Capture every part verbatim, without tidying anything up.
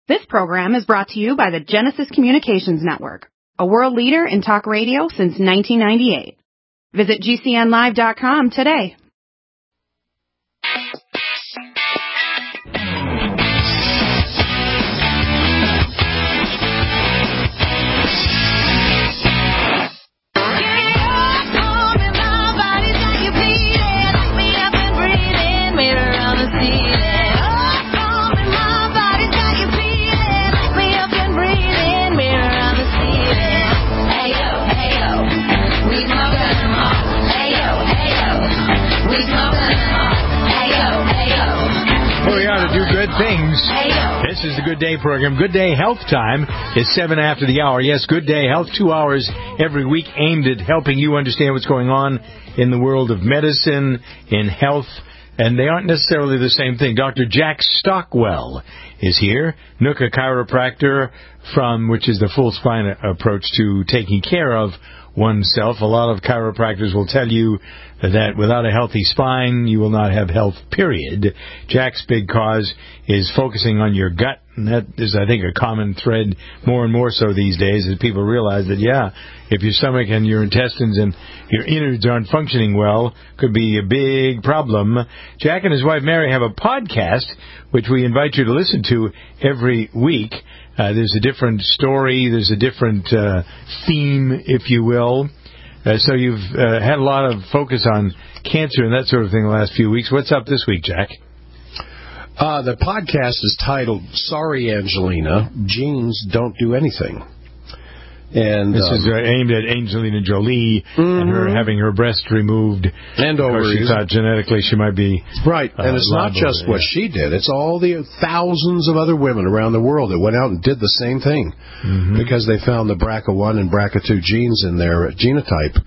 This program is brought to you by the Genesis Communications Network, a world leader in talk radio since nineteen ninety-eight. Visit G C N live dot com today. Things. This is the Good Day program. Good Day Health Time is seven after the hour. Yes, Good Day Health, two hours every week aimed at helping you understand what's going on in the world of medicine, in health, and they aren't necessarily the same thing. Doctor Jack Stockwell is here, N U C A chiropractor, from which is the full spine approach to taking care of oneself. A lot of chiropractors will tell you that without a healthy spine, you will not have health, period. Jack's big cause is focusing on your gut, and that is, I think, a common thread more and more so these days as people realize that, yeah, if your stomach and your intestines and your innards aren't functioning well, could be a big problem. Jack and his wife, Mary, have a podcast, which we invite you to listen to every week. Uh, there's a different story, there's a different uh, theme, if you will. Uh, so you've uh, had a lot of focus on cancer and that sort of thing the last few weeks. What's up this week, Jack? Uh, the podcast is titled, Sorry, Angelina, Genes Don't Do Anything. And This um, is uh, aimed at Angelina Jolie mm-hmm. and her having her breast removed. And ovaries. She thought genetically she might be... Right, uh, and it's not just what yeah. she did. It's all the thousands of other women around the world that went out and did the same thing mm-hmm. because they found the B R C A one and B R C A two genes in their genotype.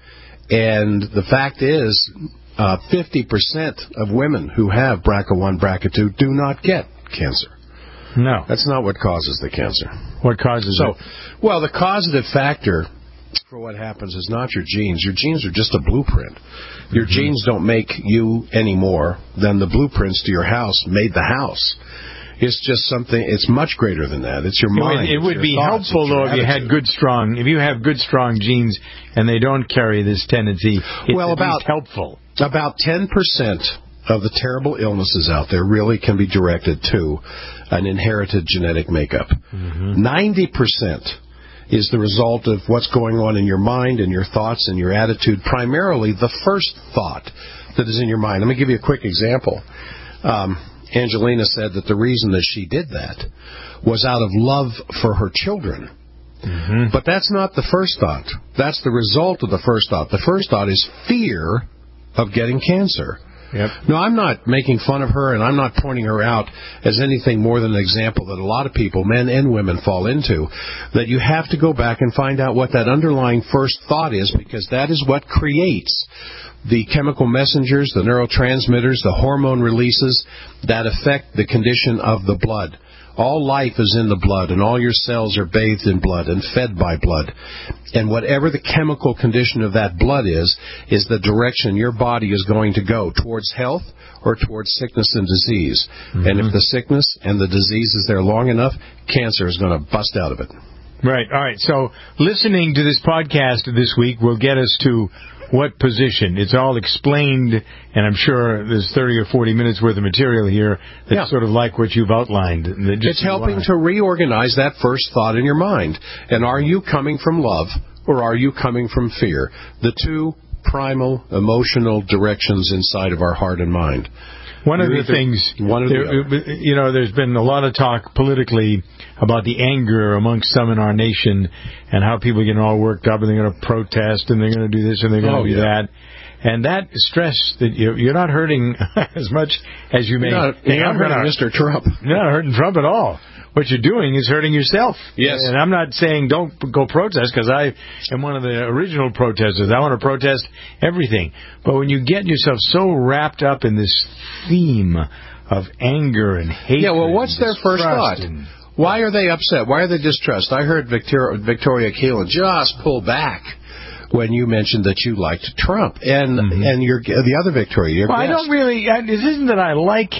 And the fact is, uh, fifty percent of women who have B R C A one, B R C A two do not get cancer. No. That's not what causes the cancer. What causes so, it? Well, the causative factor for what happens is not your genes. Your genes are just a blueprint. Your mm-hmm. genes don't make you any more than the blueprints to your house made the house. It's just something, it's much greater than that. It's your mind. It would, it would be thoughts, helpful, though, if you had good, strong, if you have good, strong genes and they don't carry this tendency, it's well, at about, least helpful. About ten percent of the terrible illnesses out there really can be directed to an inherited genetic makeup. Mm-hmm. ninety percent is the result of what's going on in your mind and your thoughts and your attitude, primarily the first thought that is in your mind. Let me give you a quick example. Um, Angelina said that the reason that she did that was out of love for her children. Mm-hmm. But that's not the first thought. That's the result of the first thought. The first thought is fear of getting cancer. Yep. No, I'm not making fun of her, and I'm not pointing her out as anything more than an example that a lot of people, men and women, fall into, that you have to go back and find out what that underlying first thought is, because that is what creates the chemical messengers, the neurotransmitters, the hormone releases that affect the condition of the blood. All life is in the blood, and all your cells are bathed in blood and fed by blood. And whatever the chemical condition of that blood is, is the direction your body is going to go, towards health or towards sickness and disease. Mm-hmm. And if the sickness and the disease is there long enough, cancer is going to bust out of it. Right. All right. So listening to this podcast this week will get us to what position. It's all explained, and I'm sure there's thirty or forty minutes worth of material here that's yeah. sort of like what you've outlined. It's helping to reorganize that first thought in your mind. And are you coming from love, or are you coming from fear? The two primal emotional directions inside of our heart and mind. One of the things, one of the there, you know, there's been a lot of talk politically about the anger amongst some in our nation and how people get all worked up and they're going to protest and they're going to do this and they're going to oh, do yeah. that. And that stress that you're not hurting as much as you may. You're not, you're not hurting Mister Trump. You're not hurting Trump at all. What you're doing is hurting yourself. Yes. And I'm not saying don't go protest, because I am one of the original protesters. I want to protest everything. But when you get yourself so wrapped up in this theme of anger and hatred. Yeah, well, what's their first thought? And, Why are they upset? Why are they distressed? I heard Victoria, Victoria Keelan just pull back when you mentioned that you liked Trump. And mm-hmm. and you're, the other Victoria, your Well, guest. I don't really... I, it isn't that I like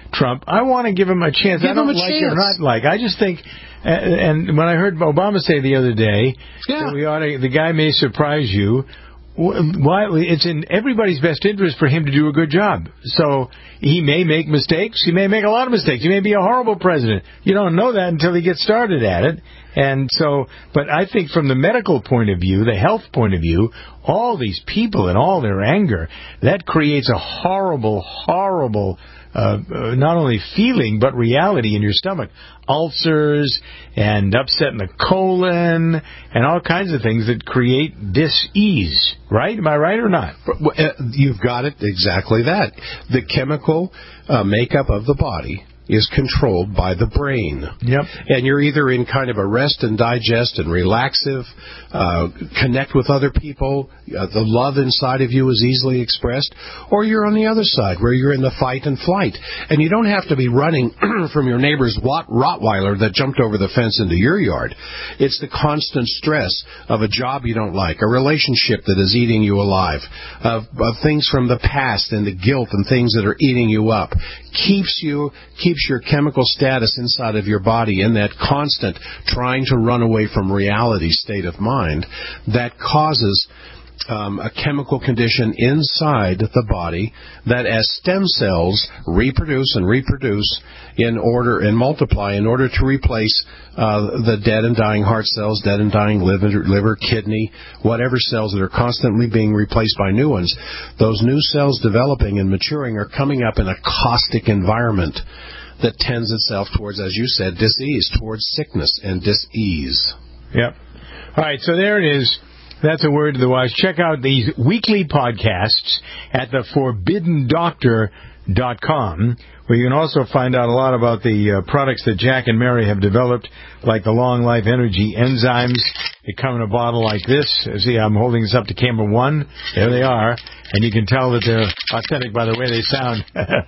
Trump. I want to give him a chance. Give I don't him a like chance. it or not like. I just think, uh, and when I heard Obama say the other day, yeah. that we ought to, the guy may surprise you. Why? It's in everybody's best interest for him to do a good job. So he may make mistakes. He may make a lot of mistakes. He may be a horrible president. You don't know that until he gets started at it. And so, but I think from the medical point of view, the health point of view, all these people and all their anger, that creates a horrible, horrible Uh, uh, not only feeling, but reality in your stomach. Ulcers and upset in the colon and all kinds of things that create dis-ease. Right? Am I right or not? You've got it exactly that. The chemical uh, makeup of the body is controlled by the brain. Yep. And you're either in kind of a rest and digest and relaxive, uh, connect with other people, uh, the love inside of you is easily expressed, or you're on the other side where you're in the fight and flight. And you don't have to be running from your neighbor's Rottweiler that jumped over the fence into your yard. It's the constant stress of a job you don't like, a relationship that is eating you alive, of, of things from the past and the guilt and things that are eating you up. Keeps you, keeps your chemical status inside of your body in that constant trying to run away from reality state of mind that causes um, a chemical condition inside the body that as stem cells reproduce and reproduce in order and multiply in order to replace uh, the dead and dying heart cells, dead and dying liver, liver, kidney, whatever cells that are constantly being replaced by new ones. Those new cells developing and maturing are coming up in a caustic environment that tends itself towards, as you said, dis-ease, towards sickness and dis-ease. Yep. All right, so there it is. That's a word to the wise. Check out these weekly podcasts at the forbidden doctor dot com, where you can also find out a lot about the uh, products that Jack and Mary have developed, like the Long Life Energy enzymes. They come in a bottle like this. See, I'm holding this up to camera one. There they are. And you can tell that they're authentic by the way they sound.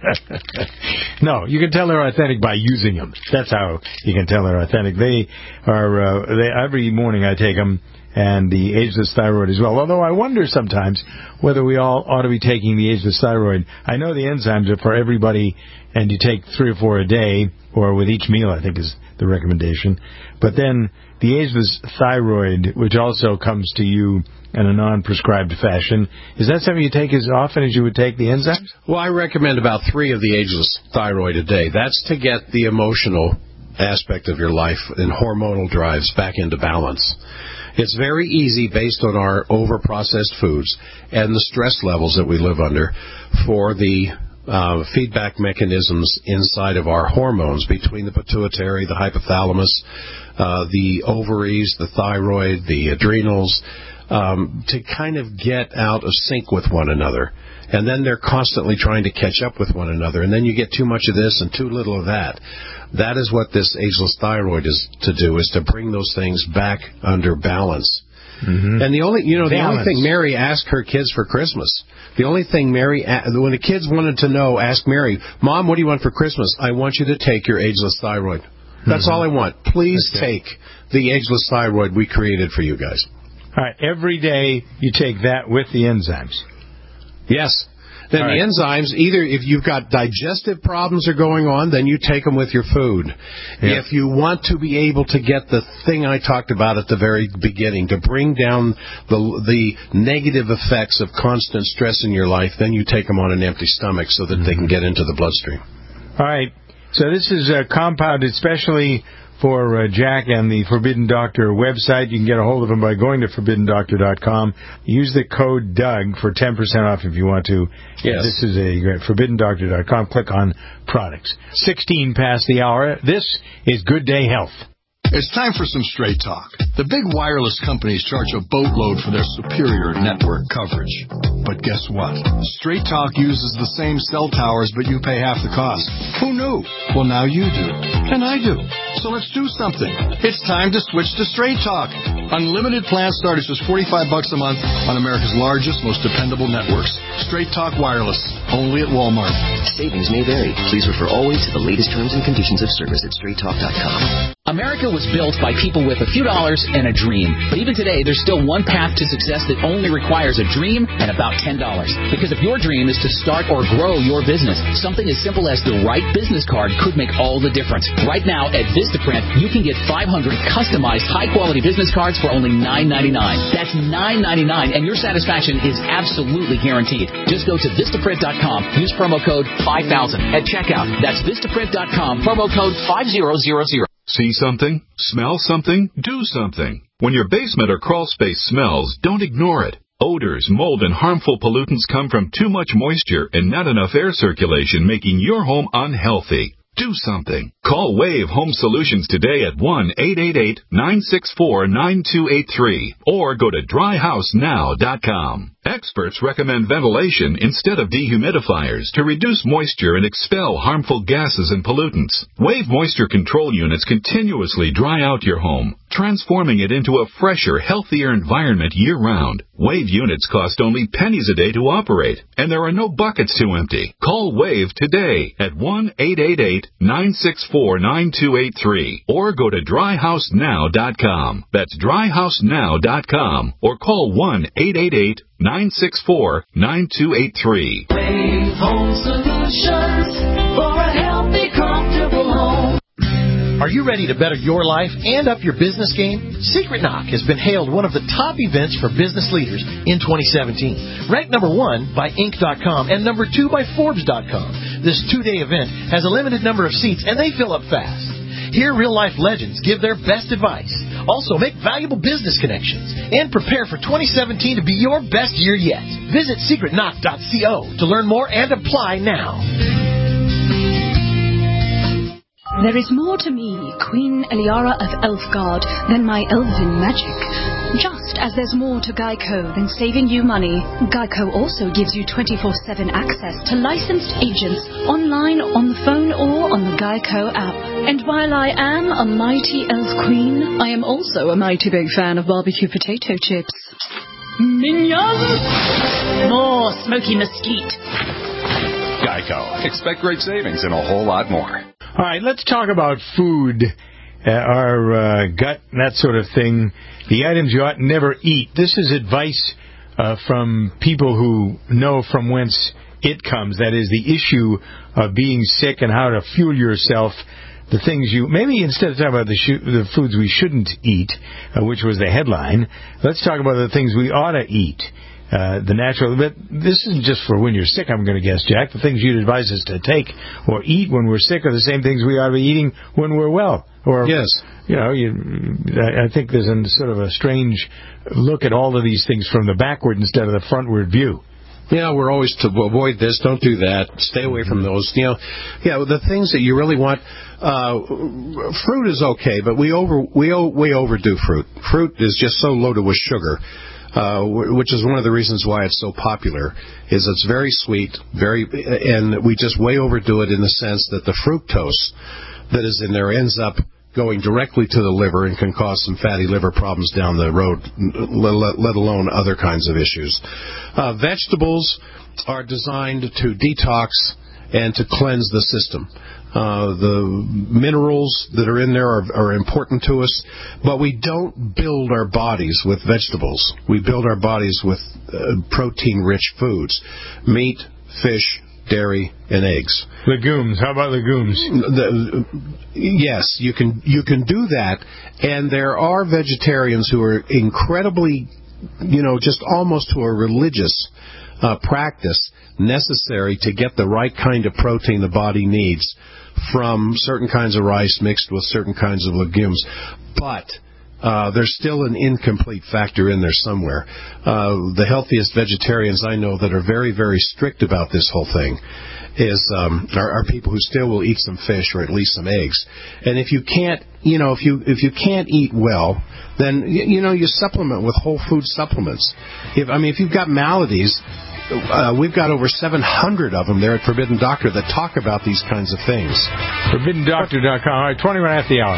No, you can tell they're authentic by using them. That's how you can tell they're authentic. They are, uh, they, every morning I take them, and the Ageless Thyroid as well. Although I wonder sometimes whether we all ought to be taking the Ageless Thyroid. I know the enzymes are for everybody, and you take three or four a day, or with each meal, I think is the recommendation. But then the Ageless Thyroid, which also comes to you in a non-prescribed fashion, is that something you take as often as you would take the enzymes? Well, I recommend about three of the Ageless Thyroid a day. That's to get the emotional aspect of your life and hormonal drives back into balance. It's very easy, based on our over-processed foods and the stress levels that we live under, for the uh, feedback mechanisms inside of our hormones between the pituitary, the hypothalamus, uh, the ovaries, the thyroid, the adrenals, um, to kind of get out of sync with one another. And then they're constantly trying to catch up with one another. And then you get too much of this and too little of that. That is what this Ageless Thyroid is to do, is to bring those things back under balance. Mm-hmm. And the only, you know, the balance. only thing Mary asked her kids for Christmas, the only thing Mary, when the kids wanted to know, asked Mary, Mom, what do you want for Christmas? I want you to take your Ageless Thyroid. That's mm-hmm. all I want. Please okay. take the Ageless Thyroid we created for you guys. All right. Every day you take that with the enzymes. Yes. Then right. the enzymes, either if you've got digestive problems are going on, then you take them with your food. Yeah. If you want to be able to get the thing I talked about at the very beginning, to bring down the the negative effects of constant stress in your life, then you take them on an empty stomach so that mm-hmm. they can get into the bloodstream. All right. So this is uh, compounded especially for uh, Jack and the Forbidden Doctor website. You can get a hold of him by going to forbidden doctor dot com. Use the code Doug for ten percent off if you want to. Yes. This is a great forbidden doctor dot com. Click on products. sixteen past the hour. This is Good Day Health. It's time for some straight talk. The big wireless companies charge a boatload for their superior network coverage. But guess what? Straight Talk uses the same cell towers, but you pay half the cost. Who knew? Well, now you do. And I do. So let's do something. It's time to switch to Straight Talk. Unlimited plans start at just forty-five bucks a month on America's largest, most dependable networks. Straight Talk Wireless. Only at Walmart. Savings may vary. Please refer always to the latest terms and conditions of service at straight talk dot com. America was built by people with a few dollars and a dream. But even today, there's still one path to success that only requires a dream and about ten dollars. Because if your dream is to start or grow your business, something as simple as the right business card could make all the difference. Right now at Vistaprint, you can get five hundred customized high-quality business cards for only nine ninety-nine. That's nine ninety-nine, and your satisfaction is absolutely guaranteed. Just go to Vistaprint dot com. Use promo code five thousand at checkout. That's Vistaprint dot com, promo code five thousand. See something? Smell something? Do something. When your basement or crawl space smells, don't ignore it. Odors, mold, and harmful pollutants come from too much moisture and not enough air circulation, making your home unhealthy. Do something. Call Wave Home Solutions today at one eight eight eight, nine six four, nine two eight three or go to dry house now dot com. Experts recommend ventilation instead of dehumidifiers to reduce moisture and expel harmful gases and pollutants. Wave moisture control units continuously dry out your home, transforming it into a fresher, healthier environment year-round. Wave units cost only pennies a day to operate, and there are no buckets to empty. Call Wave today at one eight eight eight, nine six four, nine two eight three or go to dry house now dot com. That's dry house now dot com or call one eight eight eight, nine six four, nine two eight three. Wave Home Solutions for a healthy, comfortable home. Are you ready to better your life and up your business game? Secret Knock has been hailed one of the top events for business leaders in twenty seventeen. Ranked number one by Inc dot com and number two by Forbes dot com. This two-day event has a limited number of seats, and they fill up fast. Hear real-life legends give their best advice. Also, make valuable business connections and prepare for twenty seventeen to be your best year yet. Visit secret knock dot co to learn more and apply now. There is more to me, Queen Eliara of Elfgard, than my elven magic. Just as there's more to Geico than saving you money, Geico also gives you twenty-four seven access to licensed agents online, on the phone, or on the Geico app. And while I am a mighty elf queen, I am also a mighty big fan of barbecue potato chips. Minions! More smoky mesquite. Geico. Expect great savings and a whole lot more. All right, let's talk about food, uh, our uh, gut, and that sort of thing. The items you ought never eat. This is advice uh, from people who know from whence it comes. That is the issue of being sick and how to fuel yourself. The things you, maybe instead of talking about the, sh- the foods we shouldn't eat, uh, which was the headline, let's talk about the things we ought to eat. Uh, the natural, but this isn't just for when you're sick, I'm going to guess, Jack. The things you'd advise us to take or eat when we're sick are the same things we ought to be eating when we're well. Or, yes. You know, you, I think there's a sort of a strange look at all of these things from the backward instead of the frontward view. Yeah, we're always to avoid this, don't do that, stay away from those. You know, yeah, the things that you really want. Uh, fruit is okay, but we over we we overdo fruit. Fruit is just so loaded with sugar. Uh, which is one of the reasons why it's so popular, is it's very sweet, very, and we just way overdo it in the sense that the fructose that is in there ends up going directly to the liver and can cause some fatty liver problems down the road, let, let alone other kinds of issues. Uh, vegetables are designed to detox and to cleanse the system. Uh, the minerals that are in there are, are important to us, but we don't build our bodies with vegetables. We build our bodies with uh, protein-rich foods, meat, fish, dairy, and eggs. Legumes. How about legumes? The, yes, you can you can do that, and there are vegetarians who are incredibly, you know, just almost to a religious uh, practice necessary to get the right kind of protein the body needs from certain kinds of rice mixed with certain kinds of legumes. But uh, there's still an incomplete factor in there somewhere. Uh, the healthiest vegetarians I know that are very, very strict about this whole thing is um, are, are people who still will eat some fish or at least some eggs. And if you can't, you know, if you if you can't eat well, then you, you know you supplement with whole food supplements. If I mean, if you've got maladies. Uh, we've got over seven hundred of them there at Forbidden Doctor that talk about these kinds of things. forbidden doctor dot com. All right, twenty-one after the hour.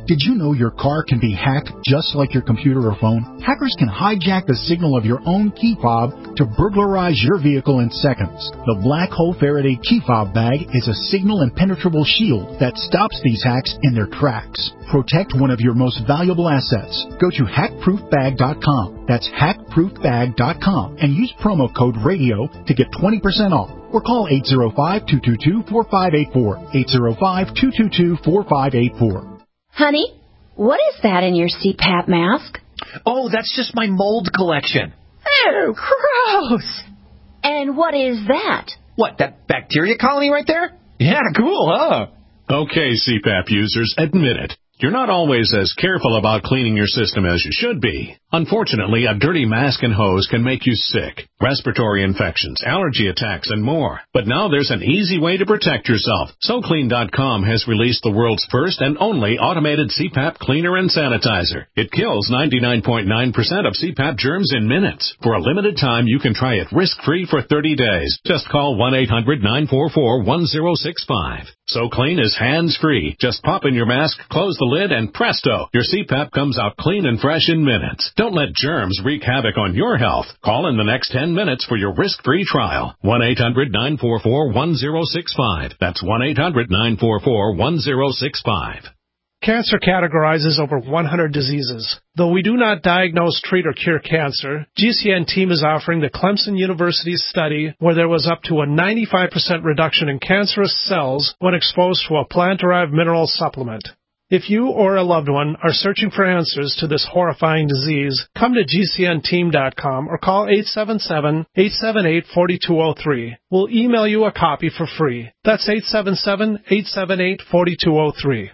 Did you know your car can be hacked just like your computer or phone? Hackers can hijack the signal of your own key fob to burglarize your vehicle in seconds. The Black Hole Faraday key fob bag is a signal impenetrable shield that stops these hacks in their tracks. Protect one of your most valuable assets. Go to hack proof bag dot com. That's hack proof bag dot com and use promo code RADIO to get twenty percent off. Or call eight zero five, two two two, four five eight four. eight zero five, two two two, four five eight four. Honey, what is that in your C PAP mask? Oh, that's just my mold collection. Oh, gross. And what is that? What, that bacteria colony right there? Yeah, cool, huh? Okay, C PAP users, admit it. You're not always as careful about cleaning your system as you should be. Unfortunately, a dirty mask and hose can make you sick. Respiratory infections, allergy attacks, and more. But now there's an easy way to protect yourself. So Clean dot com has released the world's first and only automated C PAP cleaner and sanitizer. It kills ninety-nine point nine percent of C PAP germs in minutes. For a limited time, you can try it risk-free for thirty days. Just call one eight hundred nine four four one zero six five. So Clean is hands-free. Just pop in your mask, close the lid, and presto, your C PAP comes out clean and fresh in minutes. Don't let germs wreak havoc on your health. Call in the next ten minutes for your risk-free trial. one eight hundred nine four four one zero six five. That's one eight hundred nine four four one zero six five. Cancer categorizes over one hundred diseases. Though we do not diagnose, treat, or cure cancer, G C N team is offering the Clemson University study where there was up to a ninety-five percent reduction in cancerous cells when exposed to a plant-derived mineral supplement. If you or a loved one are searching for answers to this horrifying disease, come to G C N team dot com or call eight seven seven, eight seven eight, four two zero three. We'll email you a copy for free. That's eight seven seven, eight seven eight, four two zero three.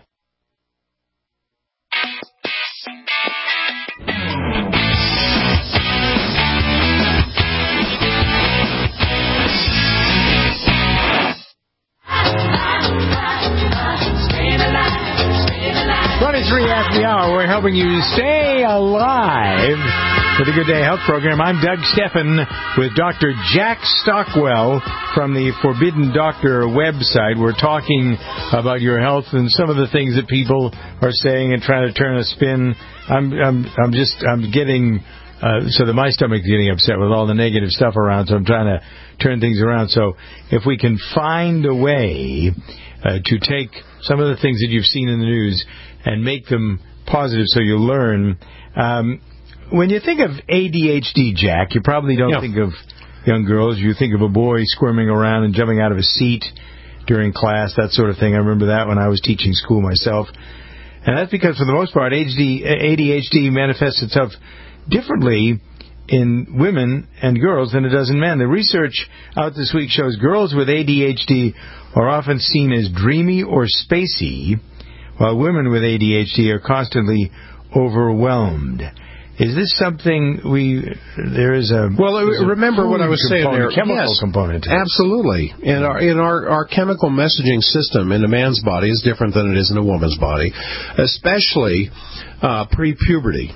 twenty-three after the hour, we're helping you stay alive with the Good Day Health Program. I'm Doug Steffen with Doctor Jack Stockwell from the Forbidden Doctor website. We're talking about your health and some of the things that people are saying and trying to turn a spin. I'm I'm I'm just I'm getting uh, so that my stomach's getting upset with all the negative stuff around. So I'm trying to turn things around. So if we can find a way uh, to take some of the things that you've seen in the news and make them positive so you learn. Um, when you think of A D H D, Jack, you probably don't yeah. think of young girls. You think of a boy squirming around and jumping out of a seat during class, that sort of thing. I remember that when I was teaching school myself. And that's because, for the most part, A D H D manifests itself differently in women and girls than it does in men. The research out this week shows girls with A D H D are often seen as dreamy or spacey, while women with A D H D are constantly overwhelmed. Is this something we, there is a... Well, remember what I was saying there. Chemical yes, component. Absolutely. And our, in our, our chemical messaging system in a man's body is different than it is in a woman's body, especially uh, pre-puberty.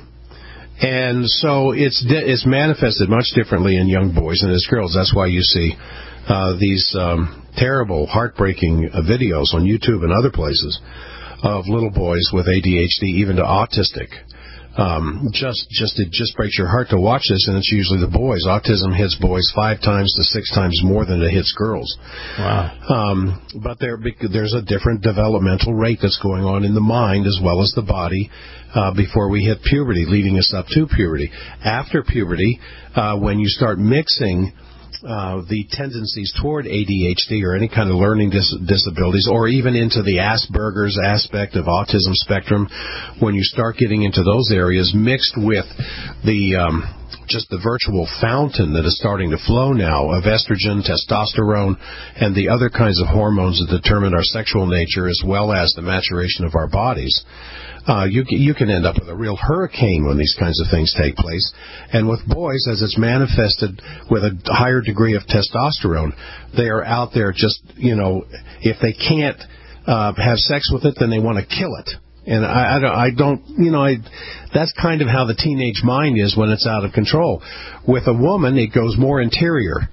And so it's it's manifested much differently in young boys than as girls. That's why you see uh, these um, terrible, heartbreaking uh, videos on YouTube and other places of little boys with A D H D, even to autistic. Um, just, just, it just breaks your heart to watch this, and it's usually the boys. Autism hits boys five times to six times more than it hits girls. Wow. Um, but there, there's a different developmental rate that's going on in the mind as well as the body uh, before we hit puberty, leading us up to puberty. After puberty, uh, when you start mixing Uh, the tendencies toward A D H D or any kind of learning dis- disabilities, or even into the Asperger's aspect of autism spectrum, when you start getting into those areas mixed with the um, just the virtual fountain that is starting to flow now of estrogen, testosterone, and the other kinds of hormones that determine our sexual nature as well as the maturation of our bodies, Uh, you, you can end up with a real hurricane when these kinds of things take place. And with boys, as it's manifested with a higher degree of testosterone, they are out there just, you know, if they can't uh, have sex with it, then they want to kill it. And I, I, don't, I don't, you know, I, that's kind of how the teenage mind is when it's out of control. With a woman, it goes more interior.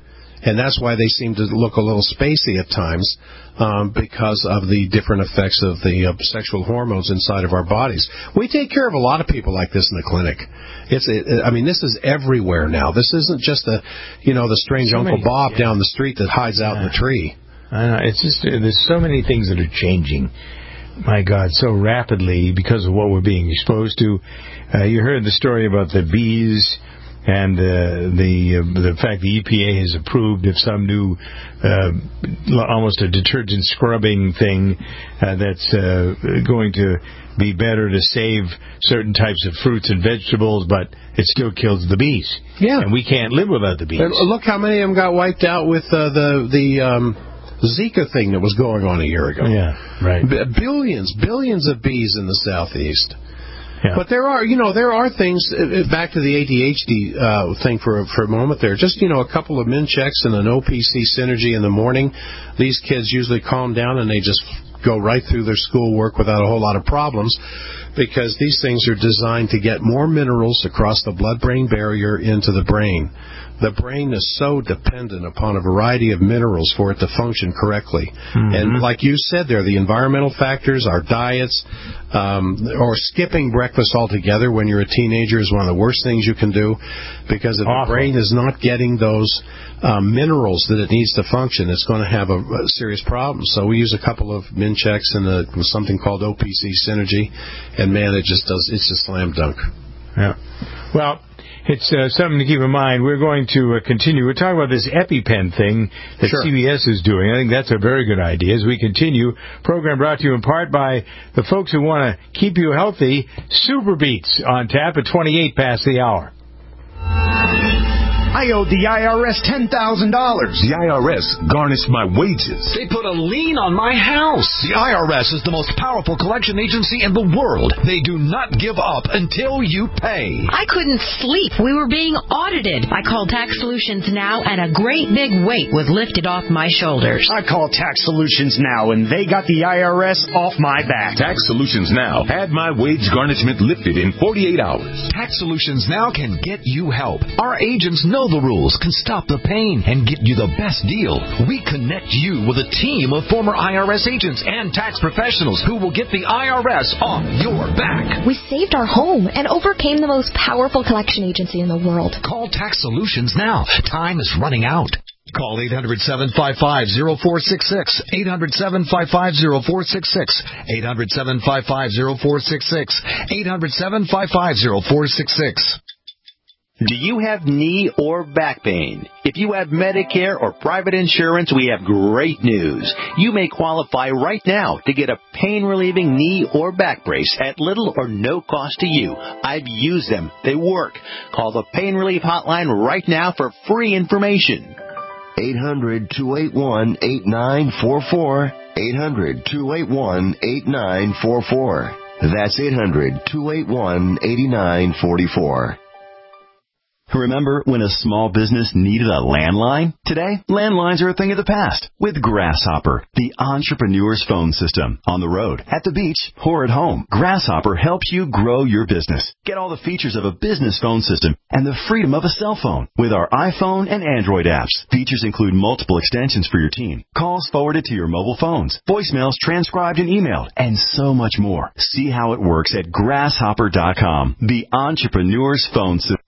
and that's why they seem to look a little spacey at times, um, because of the different effects of the uh, sexual hormones inside of our bodies. We take care of a lot of people like this in the clinic. It's, it, I mean, this is everywhere now. This isn't just the, you know, the strange so Uncle many, Bob yeah. down the street that hides out yeah. in the tree. I know. It's just, there's so many things that are changing. My God, so rapidly because of what we're being exposed to. Uh, you heard the story about the bees and uh, the uh, the fact the E P A has approved of some new, uh, almost a detergent scrubbing thing uh, that's uh, going to be better to save certain types of fruits and vegetables, but it still kills the bees. Yeah, and we can't live without the bees. Look how many of them got wiped out with uh, the the. Um Zika thing that was going on a year ago. Yeah, right. B- billions, billions of bees in the southeast. Yeah. But there are, you know, there are things, uh, back to the A D H D uh, thing for, for a moment there, just, you know, a couple of Minchecks and an O P C Synergy in the morning. These kids usually calm down and they just go right through their schoolwork without a whole lot of problems, because these things are designed to get more minerals across the blood-brain barrier into the brain. The brain is so dependent upon a variety of minerals for it to function correctly. Mm-hmm. And like you said there, the environmental factors, our diets, um, or skipping breakfast altogether when you're a teenager is one of the worst things you can do, because if Awful. the brain is not getting those um, minerals that it needs to function, it's going to have a, a serious problem. So we use a couple of Minchecks and a, something called O P C Synergy, and man, it just does, it's a slam dunk. Yeah. Well, it's uh, something to keep in mind. We're going to uh, continue. We're talking about this EpiPen thing that sure. C B S is doing. I think that's a very good idea. As we continue, program brought to you in part by the folks who want to keep you healthy. Super Beets on tap at twenty-eight past the hour. I owed the I R S ten thousand dollars. The I R S garnished my wages. They put a lien on my house. The I R S is the most powerful collection agency in the world. They do not give up until you pay. I couldn't sleep. We were being audited. I called Tax Solutions Now, and a great big weight was lifted off my shoulders. I called Tax Solutions Now, and they got the I R S off my back. Tax Solutions Now had my wage garnishment lifted in forty-eight hours. Tax Solutions Now can get you help. Our agents know the rules, can stop the pain, and get you the best deal. We connect you with a team of former I R S agents and tax professionals who will get the I R S off your back. We saved our home and overcame the most powerful collection agency in the world. Call Tax Solutions now. Time is running out. Call eight hundred, seven five five, zero four six six. eight hundred, seven five five, zero four six six. eight hundred, seven five five, zero four six six. eight hundred, seven five five, zero four six six. Do you have knee or back pain? If you have Medicare or private insurance, we have great news. You may qualify right now to get a pain-relieving knee or back brace at little or no cost to you. I've used them. They work. Call the Pain Relief Hotline right now for free information. eight hundred, two eight one, eight nine four four. eight hundred, two eight one, eight nine four four. That's eight hundred, two eight one, eight nine four four. Remember when a small business needed a landline? Today, landlines are a thing of the past with Grasshopper, the entrepreneur's phone system. On the road, at the beach, or at home, Grasshopper helps you grow your business. Get all the features of a business phone system and the freedom of a cell phone with our iPhone and Android apps. Features include multiple extensions for your team, calls forwarded to your mobile phones, voicemails transcribed and emailed, and so much more. See how it works at grasshopper dot com, the entrepreneur's phone system.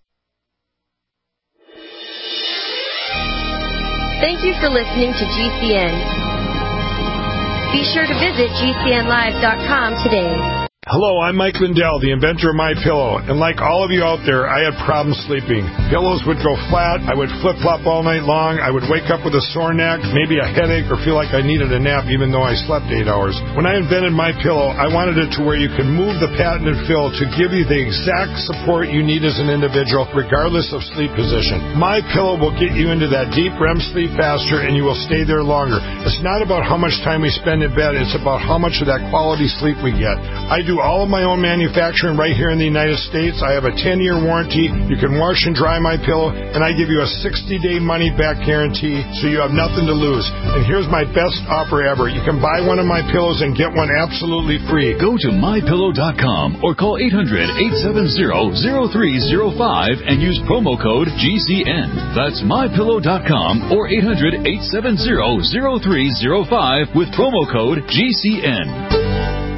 Thank you for listening to G C N. Be sure to visit G C N live dot com today. Hello, I'm Mike Lindell, the inventor of MyPillow, and like all of you out there, I had problems sleeping. Pillows would go flat, I would flip-flop all night long, I would wake up with a sore neck, maybe a headache, or feel like I needed a nap even though I slept eight hours. When I invented MyPillow, I wanted it to where you could move the patented fill to give you the exact support you need as an individual, regardless of sleep position. MyPillow will get you into that deep R E M sleep faster, and you will stay there longer. It's not about how much time we spend in bed, it's about how much of that quality sleep we get. I do do all of my own manufacturing right here in the United States. I have a ten-year warranty. You can wash and dry my pillow, and I give you a sixty-day money-back guarantee, so you have nothing to lose. And here's my best offer ever. You can buy one of my pillows and get one absolutely free. Go to my pillow dot com or call eight hundred, eight seven zero, zero three zero five and use promo code G C N. That's my pillow dot com or eight hundred, eight seven zero, zero three zero five with promo code G C N.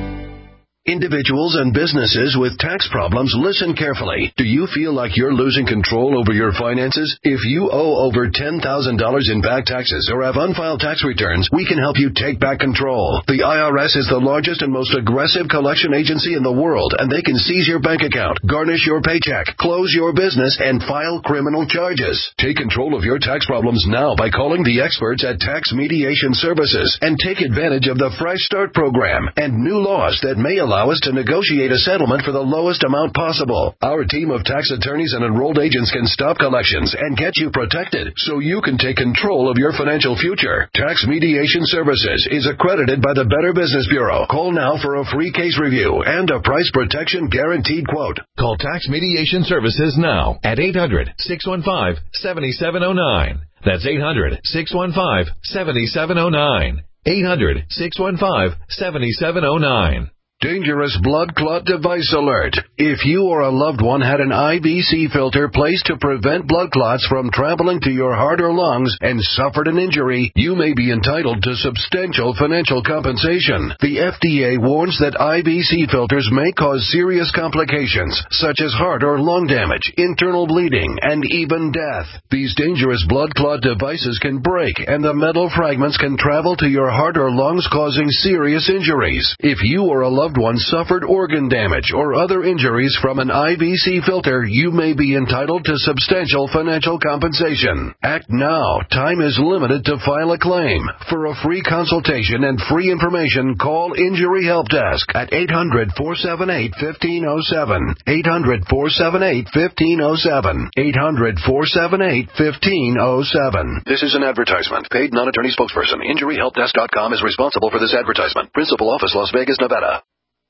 Individuals and businesses with tax problems, listen carefully. Do you feel like you're losing control over your finances? If you owe over ten thousand dollars in back taxes or have unfiled tax returns, we can help you take back control. The I R S is the largest and most aggressive collection agency in the world, and they can seize your bank account, garnish your paycheck, close your business, and file criminal charges. Take control of your tax problems now by calling the experts at Tax Mediation Services and take advantage of the Fresh Start program and new laws that may allow us to negotiate a settlement for the lowest amount possible. Our team of tax attorneys and enrolled agents can stop collections and get you protected so you can take control of your financial future. Tax Mediation Services is accredited by the Better Business Bureau. Call now for a free case review and a price protection guaranteed quote. Call Tax Mediation Services now at eight hundred, six one five, seven seven zero nine. That's eight hundred, six one five, seven seven zero nine. eight hundred, six one five, seven seven zero nine. Dangerous blood clot device alert. If you or a loved one had an I V C filter placed to prevent blood clots from traveling to your heart or lungs and suffered an injury, you may be entitled to substantial financial compensation. The F D A warns that I V C filters may cause serious complications, such as heart or lung damage, internal bleeding, and even death. These dangerous blood clot devices can break, and the metal fragments can travel to your heart or lungs, causing serious injuries. If you or a loved one suffered organ damage or other injuries from an I V C filter, you may be entitled to substantial financial compensation. Act now. Time is limited to file a claim. For a free consultation and free information, call Injury Help Desk at eight hundred, four seven eight, one five zero seven. eight hundred, four seven eight, one five zero seven. eight hundred, four seven eight, one five zero seven. This is an advertisement. Paid non-attorney spokesperson. Injury Help Desk dot com is responsible for this advertisement. Principal office, Las Vegas, Nevada.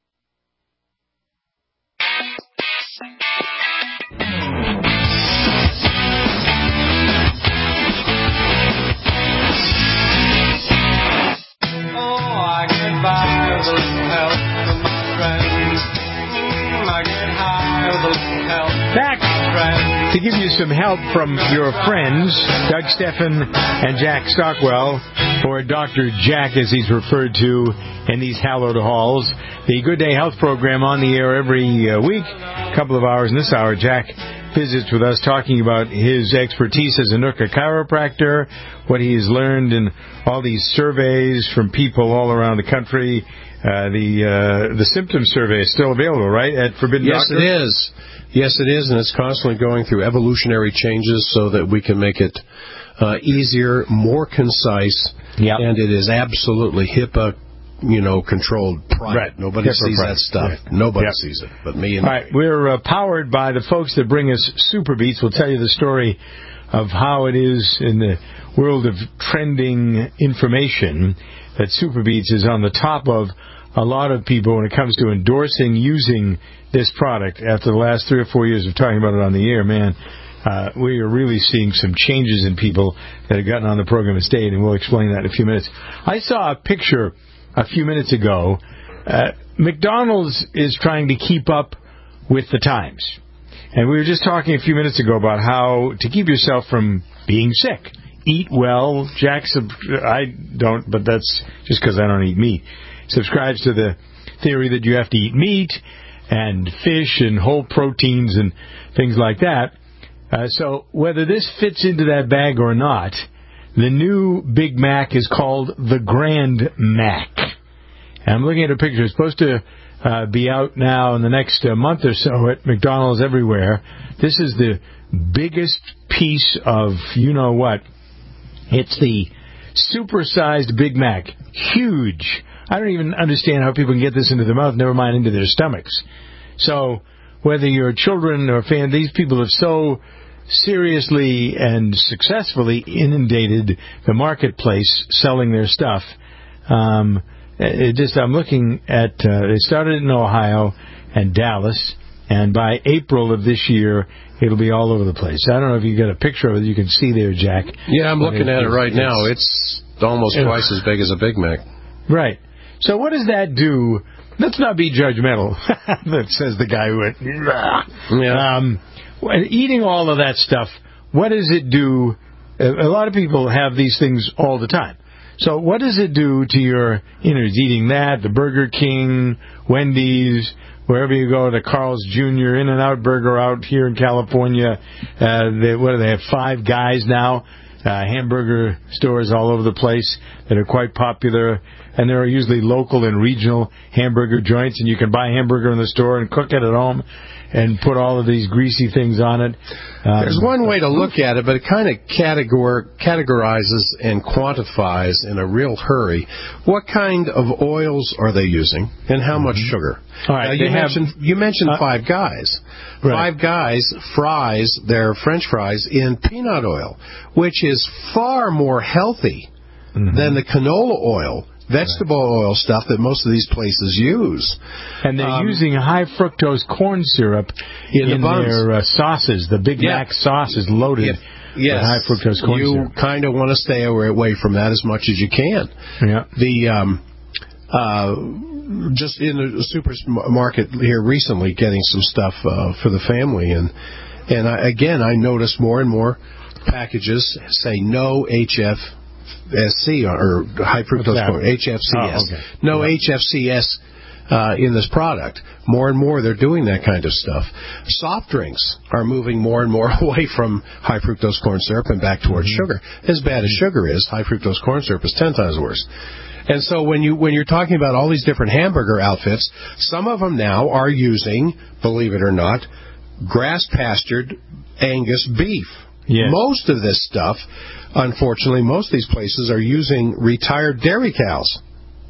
Back to give you some help from your friends, Doug Steffen and Jack Stockwell, or Doctor Jack as he's referred to in these hallowed halls. The Good Day Health program on the air every uh, week, a couple of hours in this hour. Jack visits with us talking about his expertise as a N U C C A chiropractor, what he has learned in all these surveys from people all around the country. Uh, the uh, the symptom survey is still available, right, at Forbidden Yes, Doctor? it is. Yes, it is, and it's constantly going through evolutionary changes so that we can make it uh, easier, more concise, yep. and it is absolutely HIPAA, you know, controlled private. Right. Nobody HIPAA sees private. that stuff. Right. Nobody Yep. sees it, but me and All right, we're uh, powered by the folks that bring us Super Beats. We'll tell you the story of how it is in the world of trending information that Super Beats is on the top of a lot of people when it comes to endorsing using this product. After the last three or four years of talking about it on the air, man, uh, we are really seeing some changes in people that have gotten on the program and stayed, and we'll explain that in a few minutes. I saw a picture a few minutes ago. Uh, McDonald's is trying to keep up with the times. And we were just talking a few minutes ago about how to keep yourself from being sick. Eat well. Jack, I don't, but that's just because I don't eat meat. Subscribes to the theory that you have to eat meat and fish and whole proteins and things like that. Uh, so whether this fits into that bag or not, the new Big Mac is called the Grand Mac. And I'm looking at a picture. It's supposed to uh, be out now in the next uh, month or so at McDonald's everywhere. This is the biggest piece of you-know-what. It's the supersized Big Mac. Huge. I don't even understand how people can get this into their mouth, never mind into their stomachs. So whether you're children or fan, these people have so seriously and successfully inundated the marketplace selling their stuff. Um, it just I'm looking at. Uh, they started in Ohio and Dallas, and by April of this year, it'll be all over the place. I don't know if you got a picture of it. You can see there, Jack. Yeah, I'm looking it, at it right it's, now. It's almost it, twice as big as a Big Mac. Right. So what does that do? Let's not be judgmental. That says the guy who went. Yeah. Um, eating all of that stuff. What does it do? A lot of people have these things all the time. So what does it do to your, you know, eating that, the Burger King, Wendy's, wherever you go, the Carl's Junior, In-N-Out Burger out here in California. Uh, they, what do they have, Five Guys now? Uh, hamburger stores all over the place that are quite popular. And there are usually local and regional hamburger joints, and you can buy hamburger in the store and cook it at home and put all of these greasy things on it. Um, There's one way to look at it, but it kind of categor- categorizes and quantifies in a real hurry what kind of oils are they using and how much sugar. All right, now, you, mentioned, have, you mentioned uh, Five Guys. Right. Five Guys fries their French fries in peanut oil, which is far more healthy mm-hmm. than the canola oil, vegetable oil stuff that most of these places use. And they're um, using high fructose corn syrup in, in the their uh, sauces. The Big yeah. Mac sauce is loaded yeah. yes. with high fructose corn you syrup. You kind of want to stay away from that as much as you can. Yeah. The um, uh, just in the supermarket here recently, getting some stuff uh, for the family, and and I, again I notice more and more packages say no H F C or high fructose corn, H F C S. Oh, okay. No yeah. H F C S uh, in this product. More and more they're doing that kind of stuff. Soft drinks are moving more and more away from high fructose corn syrup and back towards mm-hmm. sugar. As bad as sugar is, high fructose corn syrup is ten times worse. And so when you when you're talking about all these different hamburger outfits, some of them now are using, believe it or not, grass-pastured Angus beef. Yes. Most of this stuff, unfortunately, most of these places are using retired dairy cows.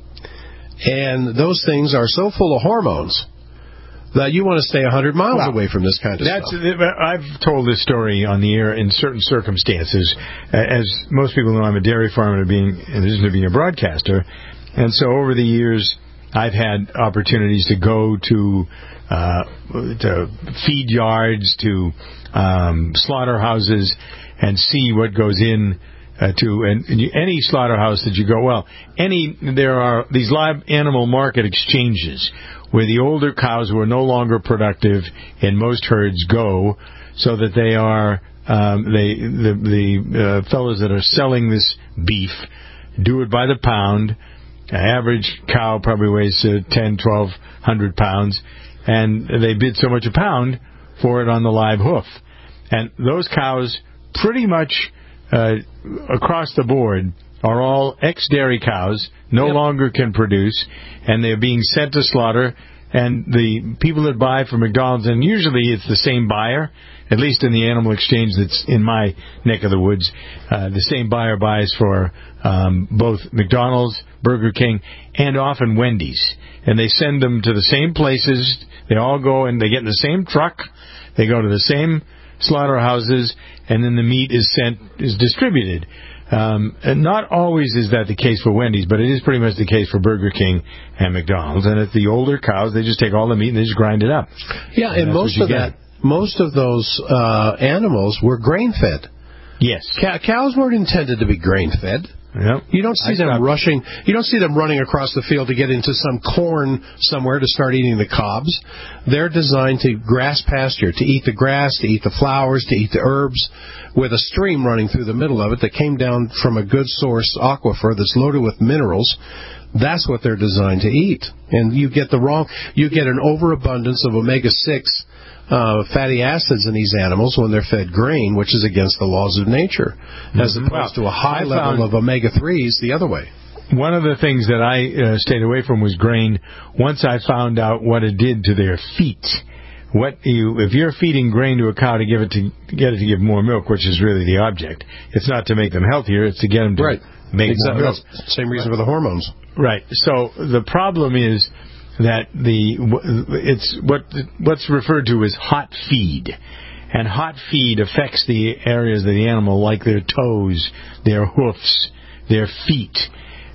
And those things are so full of hormones that you want to stay one hundred miles well, away from this kind of that's, stuff. I've told this story on the air in certain circumstances. As most people know, I'm a dairy farmer being, in addition to being a broadcaster. And so over the years, I've had opportunities to go to uh, to feed yards, to um, slaughterhouses, and see what goes in uh, to and, and you, any slaughterhouse that you go. Well, any there are these live animal market exchanges where the older cows who are no longer productive in most herds go, so that they are um, they the the uh, fellows that are selling this beef do it by the pound. An average cow probably weighs uh, ten, twelve hundred pounds, and they bid so much a pound for it on the live hoof. And those cows, pretty much uh, across the board, are all ex-dairy cows, no yep. longer can produce, and they're being sent to slaughter. And the people that buy from McDonald's, and usually it's the same buyer, at least in the animal exchange that's in my neck of the woods, uh, the same buyer buys for um, both McDonald's, Burger King, and often Wendy's. And they send them to the same places. They all go and they get in the same truck. They go to the same slaughterhouses, and then the meat is sent, is distributed. Um, and not always is that the case for Wendy's, but it is pretty much the case for Burger King and McDonald's. And at the older cows, they just take all the meat and they just grind it up. Yeah, and, and most of that, most of those uh, animals were grain-fed. Yes, Cow- cows weren't intended to be grain-fed. Yep. You don't see I them stopped. rushing. You don't see them running across the field to get into some corn somewhere to start eating the cobs. They're designed to grass pasture, to eat the grass, to eat the flowers, to eat the herbs, with a stream running through the middle of it that came down from a good source aquifer that's loaded with minerals. That's what they're designed to eat. And you get the wrong. You get an overabundance of omega six Uh, fatty acids in these animals when they're fed grain, which is against the laws of nature, as mm-hmm. opposed well, to a high I level of omega threes the other way. One of the things that I uh, stayed away from was grain once I found out what it did to their feet. What you, if you're feeding grain to a cow to give it to, to get it to give more milk, which is really the object, it's not to make them healthier, it's to get them to right. make exactly. more milk. Same reason right. for the hormones. Right. So the problem is that the it's what what's referred to as hot feed, and hot feed affects the areas of the animal, like their toes, their hoofs, their feet,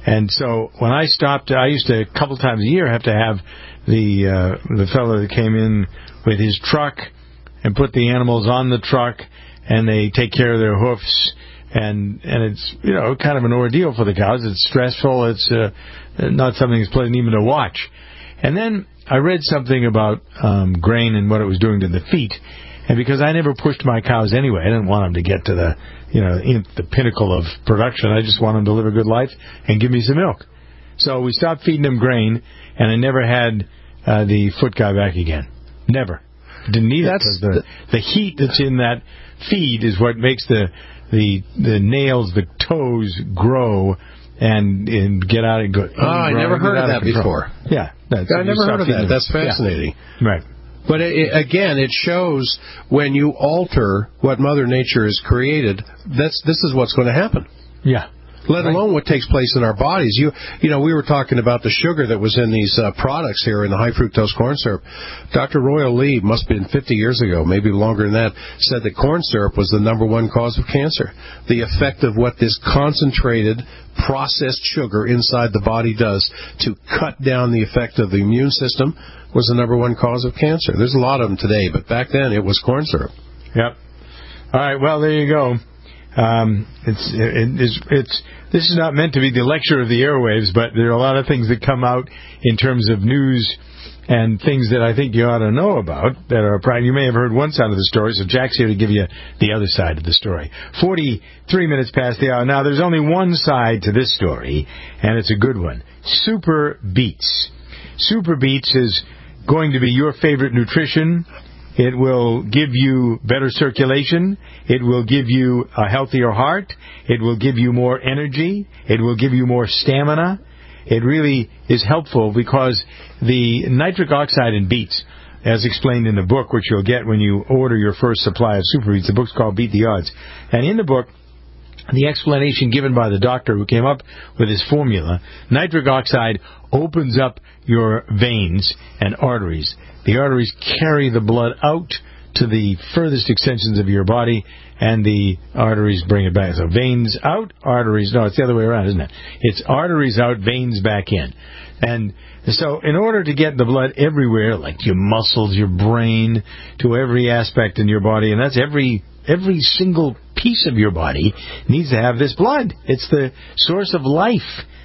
And so when I stopped, I used to, a couple times a year, have to have the uh, the fellow that came in with his truck and put the animals on the truck, and they take care of their hoofs. And and it's, you know, kind of an ordeal for the cows. It's stressful. It's uh, not something that's pleasant even to watch. And then I read something about um, grain and what it was doing to the feet. And because I never pushed my cows anyway, I didn't want them to get to the, you know, in the pinnacle of production. I just want them to live a good life and give me some milk. So we stopped feeding them grain, and I never had uh, the foot guy back again. Never. Didn't need it, because the, the heat that's in that feed is what makes the the the nails, the toes grow and and get out and go. Oh, I never heard of that before. Yeah, that's, I never heard of that. That's fascinating. Yeah. Right. But it, it, again, it shows when you alter what Mother Nature has created, that's this is what's going to happen. Yeah. Let alone what takes place in our bodies. You you know, we were talking about the sugar that was in these uh, products here in the high fructose corn syrup. Doctor Royal Lee, must have been fifty years ago, maybe longer than that, said that corn syrup was the number one cause of cancer. The effect of what this concentrated, processed sugar inside the body does to cut down the effect of the immune system was the number one cause of cancer. There's a lot of them today, but back then it was corn syrup. Yep. All right, well, there you go. Um, it's, it, it's, it's, this is not meant to be the lecture of the airwaves, but there are a lot of things that come out in terms of news and things that I think you ought to know about that are, you may have heard one side of the story, so Jack's here to give you the other side of the story. forty-three minutes past the hour. Now, there's only one side to this story, and it's a good one. Super Beets. Super Beets is going to be your favorite nutrition. It will give you better circulation. It will give you a healthier heart. It will give you more energy. It will give you more stamina. It really is helpful because the nitric oxide in beets, as explained in the book, which you'll get when you order your first supply of Super Beets, the book's called Beat the Odds. And in the book, the explanation given by the doctor who came up with his formula, nitric oxide opens up your veins and arteries. The arteries carry the blood out to the furthest extensions of your body, and the arteries bring it back. So veins out, arteries... No, it's the other way around, isn't it? It's arteries out, veins back in. And so in order to get the blood everywhere, like your muscles, your brain, to every aspect in your body, and that's every... Every single piece of your body needs to have this blood. It's the source of life.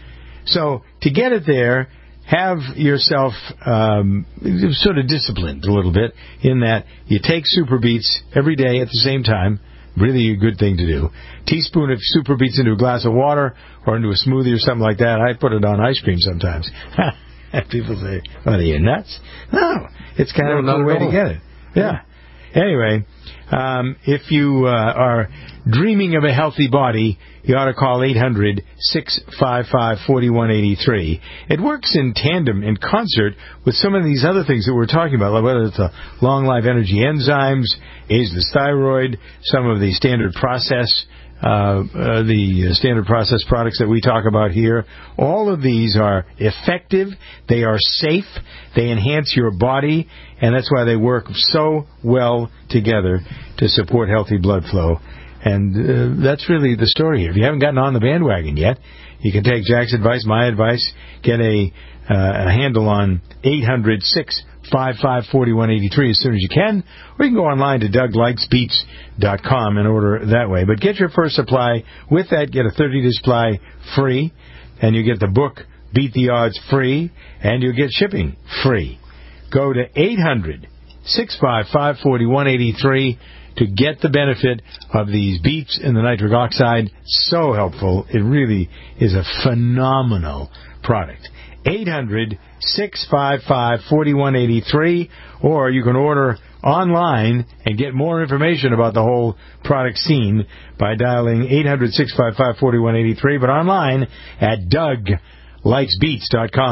So to get it there, have yourself um, sort of disciplined a little bit in that you take Super Beets every day at the same time. Really a good thing to do. Teaspoon of Super Beets into a glass of water or into a smoothie or something like that. I put it on ice cream sometimes. And people say, "What are you, nuts?" No, it's kind no, of a cool way to get it. Yeah. Anyway, um, if you uh, are dreaming of a healthy body, you ought to call eight hundred, six five five, four one eight three. It works in tandem, in concert, with some of these other things that we're talking about, like whether it's the long life energy enzymes, aids the thyroid, some of the standard process Uh, uh, the standard process products that we talk about here. All of these are effective, they are safe, they enhance your body, and that's why they work so well together to support healthy blood flow. And uh, that's really the story here. If you haven't gotten on the bandwagon yet, you can take Jack's advice, my advice, get a, uh, a handle on eight hundred, six five five, four one eight three as soon as you can, or you can go online to doug likes beets dot com and order that way. But get your first supply. With that, get a thirty-day supply free, and you get the book Beat the Odds free, and you'll get shipping free. Go to eight hundred, six five five, four one eight three to get the benefit of these beets and the nitric oxide. So helpful. It really is a phenomenal product. eight hundred, six five five, four one eight three, or you can order online and get more information about the whole product scene by dialing eight hundred, six five five, four one eight three, but online at doug likes beets dot com.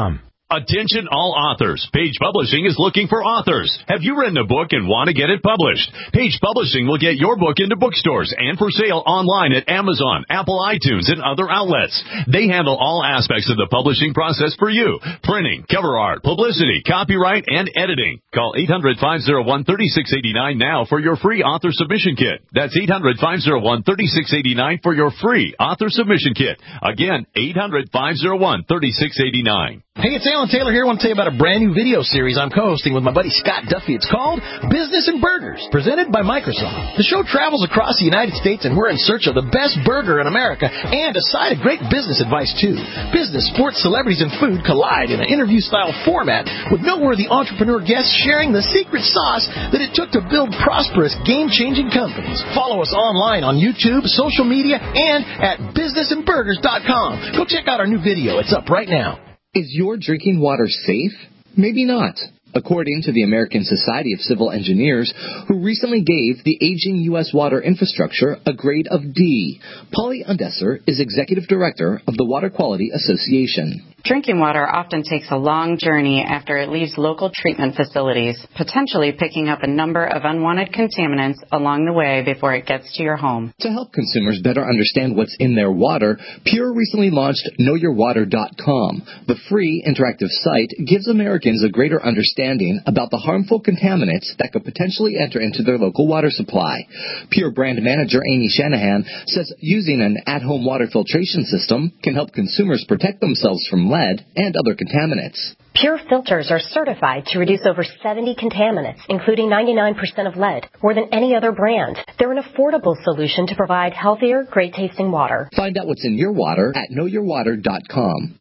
Attention all authors. Page Publishing is looking for authors. Have you written a book and want to get it published? Page Publishing will get your book into bookstores and for sale online at Amazon, Apple iTunes, and other outlets. They handle all aspects of the publishing process for you. Printing, cover art, publicity, copyright, and editing. Call eight hundred, five oh one, three six eight nine now for your free author submission kit. That's eight hundred, five oh one, three six eight nine for your free author submission kit. Again, eight hundred, five oh one, three six eight nine. Hey, it's Alan Taylor here. I want to tell you about a brand new video series I'm co-hosting with my buddy Scott Duffy. It's called Business and Burgers, presented by Microsoft. The show travels across the United States, and we're in search of the best burger in America and a side of great business advice, too. Business, sports, celebrities, and food collide in an interview-style format with noteworthy entrepreneur guests sharing the secret sauce that it took to build prosperous, game-changing companies. Follow us online on YouTube, social media, and at business and burgers dot com. Go check out our new video. It's up right now. Is your drinking water safe? Maybe not. According to the American Society of Civil Engineers, who recently gave the aging U S water infrastructure a grade of D. Polly Undesser is Executive Director of the Water Quality Association. Drinking water often takes a long journey after it leaves local treatment facilities, potentially picking up a number of unwanted contaminants along the way before it gets to your home. To help consumers better understand what's in their water, Pure recently launched know your water dot com. The free interactive site gives Americans a greater understanding about the harmful contaminants that could potentially enter into their local water supply. Pure brand manager Amy Shanahan says using an at-home water filtration system can help consumers protect themselves from lead and other contaminants. Pure filters are certified to reduce over seventy contaminants, including ninety-nine percent of lead, more than any other brand. They're an affordable solution to provide healthier, great-tasting water. Find out what's in your water at know your water dot com.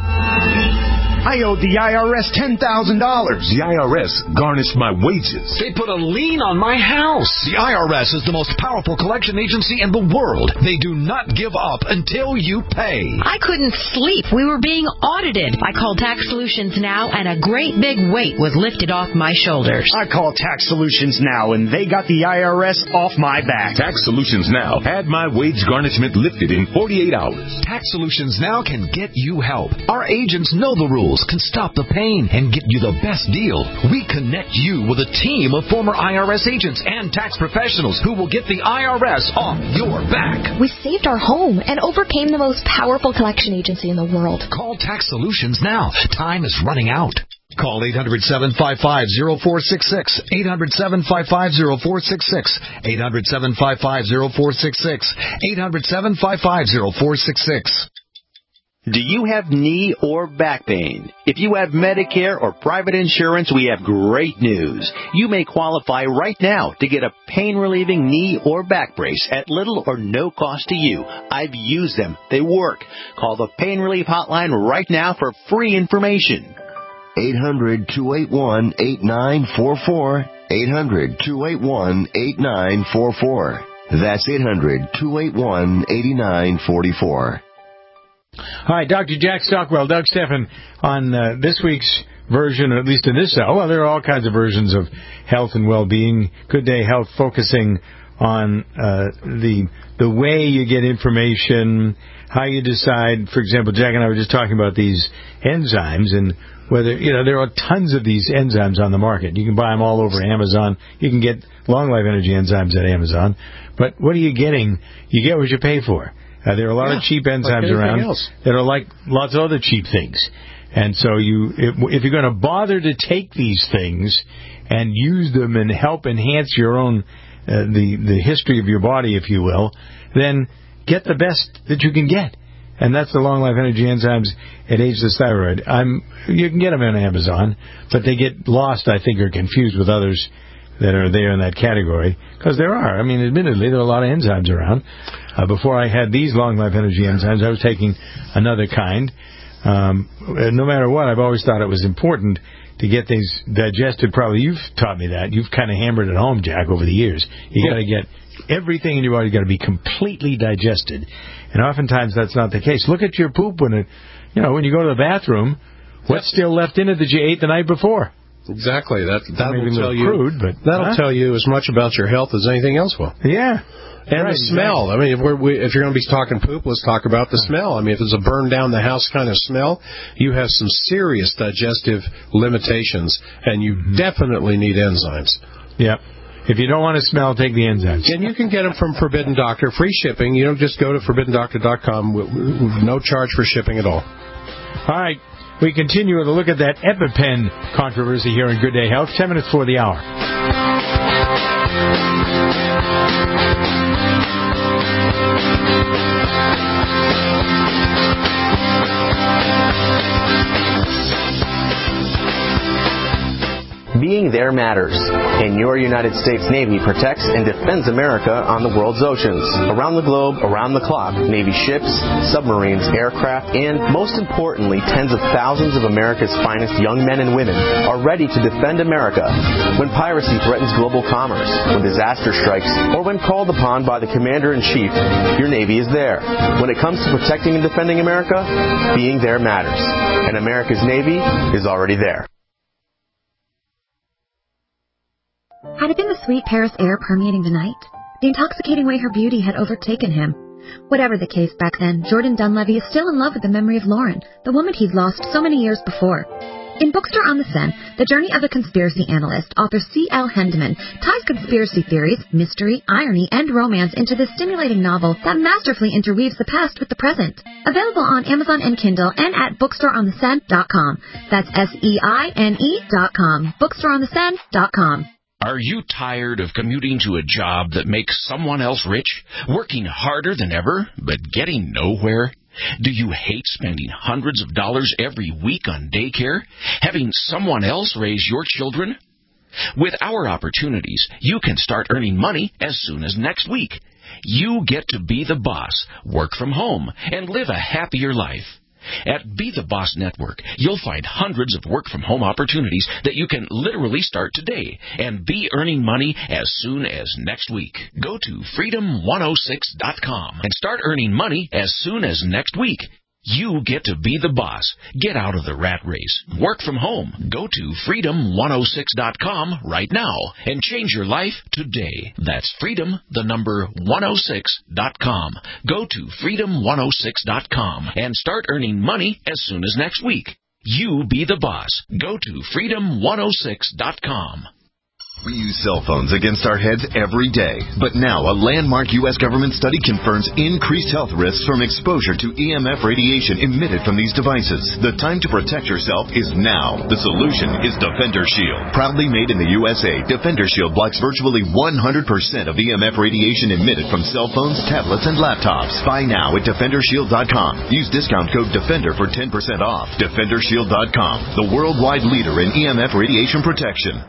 I owed the I R S ten thousand dollars. The I R S garnished my wages. They put a lien on my house. The I R S is the most powerful collection agency in the world. They do not give up until you pay. I couldn't sleep. We were being audited. I called Tax Solutions Now, and a great big weight was lifted off my shoulders. I called Tax Solutions Now, and they got the I R S off my back. Tax Solutions Now had my wage garnishment lifted in forty-eight hours. Tax Solutions Now can get you help. Our agents know the rules, can stop the pain, and get you the best deal. We connect you with a team of former I R S agents and tax professionals who will get the I R S off your back. We saved our home and overcame the most powerful collection agency in the world. Call Tax Solutions now. Time is running out. Call eight hundred, seven five five, zero four six six, eight hundred, seven five five, zero four six six, eight hundred, seven five five, zero four six six, eight hundred, seven five five, zero four six six. Do you have knee or back pain? If you have Medicare or private insurance, we have great news. You may qualify right now to get a pain-relieving knee or back brace at little or no cost to you. I've used them. They work. Call the Pain Relief Hotline right now for free information. eight hundred, two eight one, eight nine four four. eight hundred, two eight one, eight nine four four. That's eight hundred, two eight one, eight nine four four. Hi, Doctor Jack Stockwell, Doug Steffen on uh, this week's version, or at least in this cell. Well, there are all kinds of versions of health and well-being. Good Day Health focusing on uh, the the way you get information, how you decide. For example, Jack and I were just talking about these enzymes and whether, you know, there are tons of these enzymes on the market. You can buy them all over Amazon. You can get Long Life Energy enzymes at Amazon. But what are you getting? You get what you pay for. Uh, there are a lot yeah, of cheap enzymes like around else. that are like lots of other cheap things. And so you, if, if you're going to bother to take these things and use them and help enhance your own, uh, the, the history of your body, if you will, then get the best that you can get. And that's the Long Life Energy enzymes at Ageless Thyroid. I'm, you can get them on Amazon, but they get lost, I think, or confused with others that are there in that category, because there are. I mean, admittedly, there are a lot of enzymes around. Uh, before I had these Long Life Energy enzymes, I was taking another kind. Um, no matter what, I've always thought it was important to get things digested. Probably you've taught me that. You've kind of hammered it home, Jack, over the years. You got to get everything in your body got to be completely digested, and oftentimes that's not the case. Look at your poop when it, you know, when you go to the bathroom. What's still left in it that you ate the night before? Exactly. That that Maybe will a tell little you. crude, but that'll huh? tell you as much about your health as anything else will. Yeah. And right, the smell. exactly. I mean, if, we're, we, if you're going to be talking poop, let's talk about the smell. I mean, if it's a burn down the house kind of smell, you have some serious digestive limitations, and you mm-hmm. definitely need enzymes. Yep. If you don't want to smell, take the enzymes. And you can get them from Forbidden Doctor, free shipping. You don't just go to forbidden doctor dot com, with, with no charge for shipping at all. All right. We continue with a look at that EpiPen controversy here in Good Day Health. Ten minutes for the hour. Being there matters, and your United States Navy protects and defends America on the world's oceans. Around the globe, around the clock, Navy ships, submarines, aircraft, and, most importantly, tens of thousands of America's finest young men and women are ready to defend America. When piracy threatens global commerce, when disaster strikes, or when called upon by the Commander-in-Chief, your Navy is there. When it comes to protecting and defending America, being there matters. And America's Navy is already there. Had it been the sweet Paris air permeating the night? The intoxicating way her beauty had overtaken him? Whatever the case back then, Jordan Dunleavy is still in love with the memory of Lauren, the woman he'd lost so many years before. In Bookstore on the Seine, The Journey of a Conspiracy Analyst, author C L Hendeman ties conspiracy theories, mystery, irony, and romance into this stimulating novel that masterfully interweaves the past with the present. Available on Amazon and Kindle and at bookstore on the seine dot com. That's S E I N E dot com. bookstore on the seine dot com. Are you tired of commuting to a job that makes someone else rich, working harder than ever, but getting nowhere? Do you hate spending hundreds of dollars every week on daycare, having someone else raise your children? With our opportunities, you can start earning money as soon as next week. You get to be the boss, work from home, and live a happier life. At Be the Boss Network, you'll find hundreds of work-from-home opportunities that you can literally start today and be earning money as soon as next week. Go to freedom one oh six dot com and start earning money as soon as next week. You get to be the boss. Get out of the rat race. Work from home. Go to freedom one oh six dot com right now and change your life today. That's freedom, the number one oh six dot com. Go to freedom one oh six dot com and start earning money as soon as next week. You be the boss. Go to freedom one oh six dot com. We use cell phones against our heads every day, but now a landmark U S government study confirms increased health risks from exposure to E M F radiation emitted from these devices. The time to protect yourself is now. The solution is Defender Shield. Proudly made in the U S A, Defender Shield blocks virtually one hundred percent of E M F radiation emitted from cell phones, tablets, and laptops. Buy now at defender shield dot com. Use discount code DEFENDER for ten percent off. defender shield dot com, the worldwide leader in E M F radiation protection.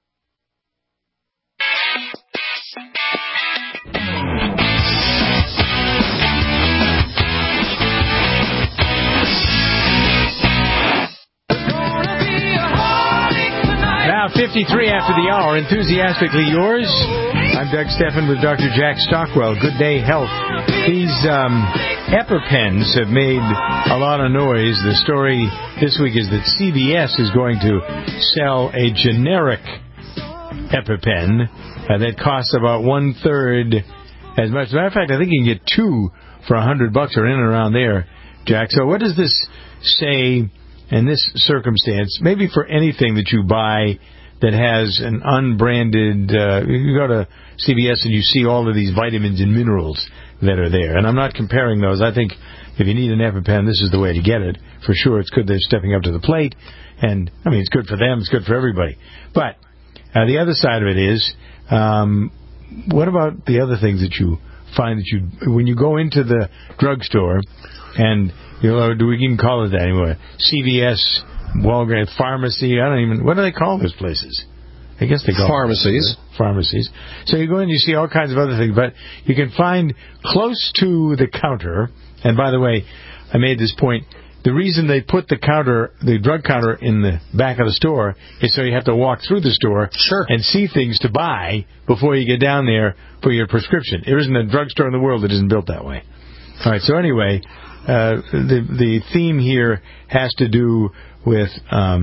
fifty-three after the hour, enthusiastically yours. I'm Doug Steffen with Doctor Jack Stockwell. Good Day Health. These um, EpiPens have made a lot of noise. The story this week is that C V S is going to sell a generic EpiPen uh, that costs about one-third as much. As a matter of fact, I think you can get two for a hundred bucks or in and around there, Jack. So what does this say in this circumstance, maybe for anything that you buy that has an unbranded, uh, you go to C V S and you see all of these vitamins and minerals that are there. And I'm not comparing those. I think if you need an EpiPen, this is the way to get it. For sure, it's good they're stepping up to the plate. And, I mean, it's good for them. It's good for everybody. But uh, the other side of it is, um, what about the other things that you find that you, when you go into the drugstore and, you know, do we even call it that anymore? C V S, Walgreens, pharmacy, I don't even, what do they call those places? I guess they call pharmacies. Them pharmacies. So you go in, you see all kinds of other things, but you can find close to the counter, and by the way, I made this point, the reason they put the counter, the drug counter in the back of the store is so you have to walk through the store sure. and see things to buy before you get down there for your prescription. There isn't a drugstore in the world that isn't built that way. All right, so anyway, uh, the the theme here has to do with um,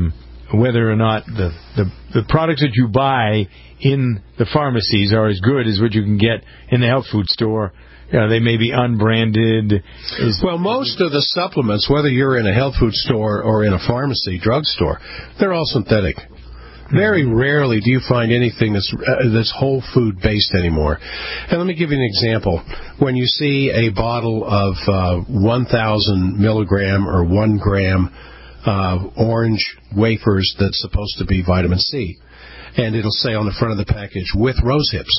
whether or not the, the, the products that you buy in the pharmacies are as good as what you can get in the health food store. You know, they may be unbranded. Is, well, most of the supplements, whether you're in a health food store or in a pharmacy, drugstore, they're all synthetic. Very rarely do you find anything that's uh, that's whole food based anymore. And let me give you an example. When you see a bottle of uh, one thousand milligram or one gram uh, orange wafers that's supposed to be vitamin C, and it'll say on the front of the package, with rose hips.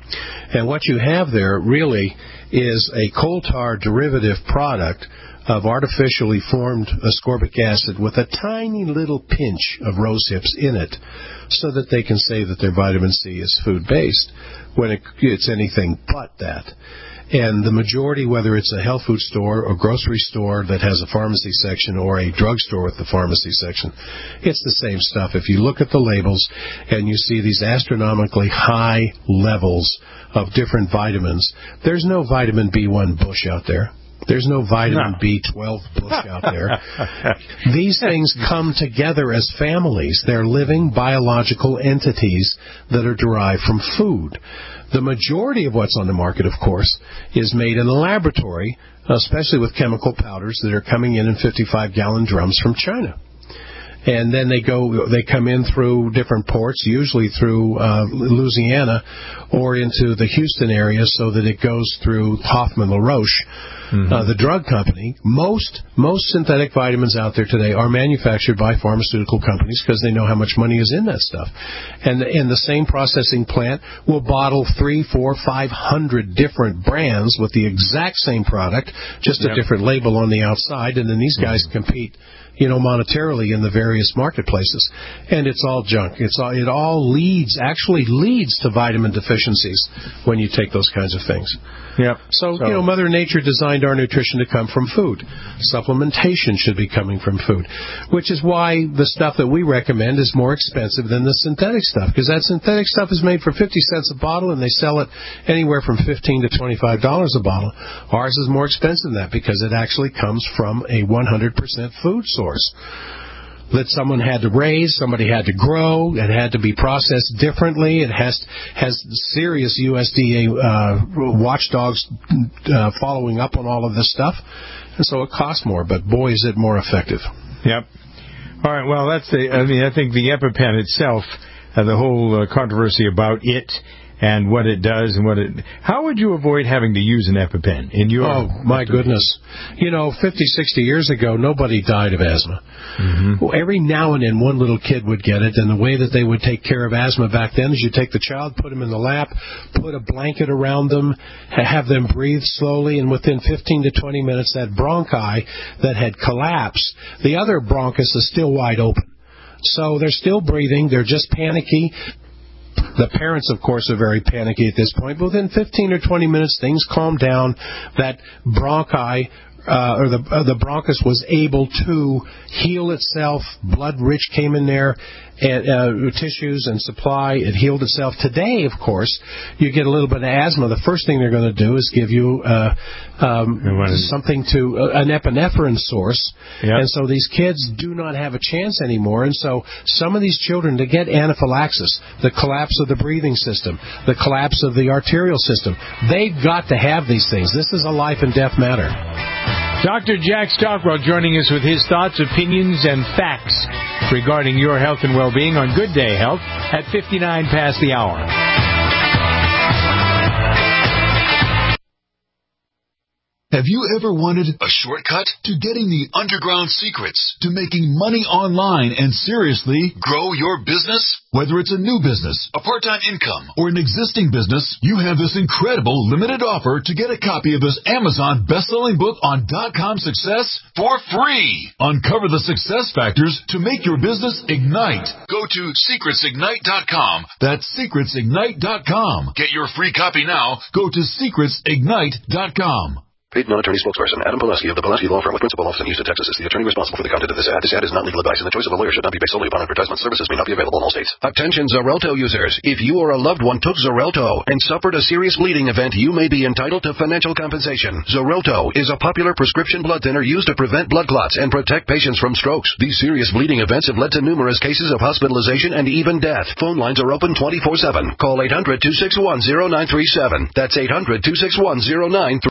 And what you have there really is a coal tar derivative product of artificially formed ascorbic acid with a tiny little pinch of rose hips in it so that they can say that their vitamin C is food-based when it, it's anything but that. And the majority, whether it's a health food store or grocery store that has a pharmacy section or a drugstore with the pharmacy section, it's the same stuff. If you look at the labels and you see these astronomically high levels of different vitamins, there's no vitamin B one bush out there. There's no vitamin no. B twelve bush out there. These things come together as families. They're living biological entities that are derived from food. The majority of what's on the market, of course, is made in the laboratory, especially with chemical powders that are coming in in fifty-five gallon drums from China. And then they go, they come in through different ports, usually through uh, Louisiana or into the Houston area, so that it goes through Hoffman LaRoche, mm-hmm. uh, the drug company. Most most synthetic vitamins out there today are manufactured by pharmaceutical companies because they know how much money is in that stuff. And and the same processing plant will bottle three, four, five hundred different brands with the exact same product, just yep. a different label on the outside, and then these guys mm-hmm. compete, you know, monetarily in the various marketplaces. And it's all junk. It's all, it all leads, actually leads to vitamin deficiencies when you take those kinds of things. Yep. So, so, you know, Mother Nature designed our nutrition to come from food. Supplementation should be coming from food, which is why the stuff that we recommend is more expensive than the synthetic stuff, because that synthetic stuff is made for fifty cents a bottle, and they sell it anywhere from fifteen to twenty-five dollars a bottle. Ours is more expensive than that because it actually comes from a one hundred percent food source that someone had to raise, somebody had to grow, it had to be processed differently, it has has serious U S D A uh, watchdogs uh, following up on all of this stuff, and so it costs more, but boy, is it more effective. Yep. All right, well, that's the, I mean, I think the EpiPen itself, uh, the whole uh, controversy about it, and what it does and what it... How would you avoid having to use an EpiPen in your... Oh, my goodness. You know, fifty, sixty years ago, nobody died of asthma. Mm-hmm. Well, every now and then, one little kid would get it, and the way that they would take care of asthma back then is you take the child, put them in the lap, put a blanket around them, have them breathe slowly, and within fifteen to twenty minutes, that bronchi that had collapsed, the other bronchus is still wide open. So they're still breathing, they're just panicky. The parents, of course, are very panicky at this point, but within fifteen or twenty minutes, things calm down. That bronchi, uh, or the uh, the bronchus was able to heal itself. Blood rich came in there, and uh, tissues and supply. It healed itself. Today, of course, you get a little bit of asthma. The first thing they're going to do is give you uh, um, something to uh, an epinephrine source, yep. and so these kids do not have a chance anymore. And so some of these children, to get anaphylaxis, the collapse of the breathing system, the collapse of the arterial system, they've got to have these things. This is a life and death matter. Doctor Jack Stockwell joining us with his thoughts, opinions, and facts regarding your health and well-being on Good Day Health at fifty-nine past the hour. Have you ever wanted a shortcut to getting the underground secrets to making money online and seriously grow your business? Whether it's a new business, a part-time income, or an existing business, you have this incredible limited offer to get a copy of this Amazon best-selling book on dot-com success for free. Uncover the success factors to make your business ignite. Go to secrets ignite dot com. That's secrets ignite dot com. Get your free copy now. Go to secrets ignite dot com. Paid non-attorney spokesperson Adam Pulaski of the Pulaski Law Firm with principal office in Houston, Texas is the attorney responsible for the content of this ad. This ad is not legal advice, and the choice of a lawyer should not be based solely upon advertisement. Services may not be available in all states. Attention Xarelto users. If you or a loved one took Xarelto and suffered a serious bleeding event, you may be entitled to financial compensation. Xarelto is a popular prescription blood thinner used to prevent blood clots and protect patients from strokes. These serious bleeding events have led to numerous cases of hospitalization and even death. Phone lines are open twenty-four seven. Call eight hundred, two six one, zero nine three seven. That's eight hundred, two six one, zero nine three seven.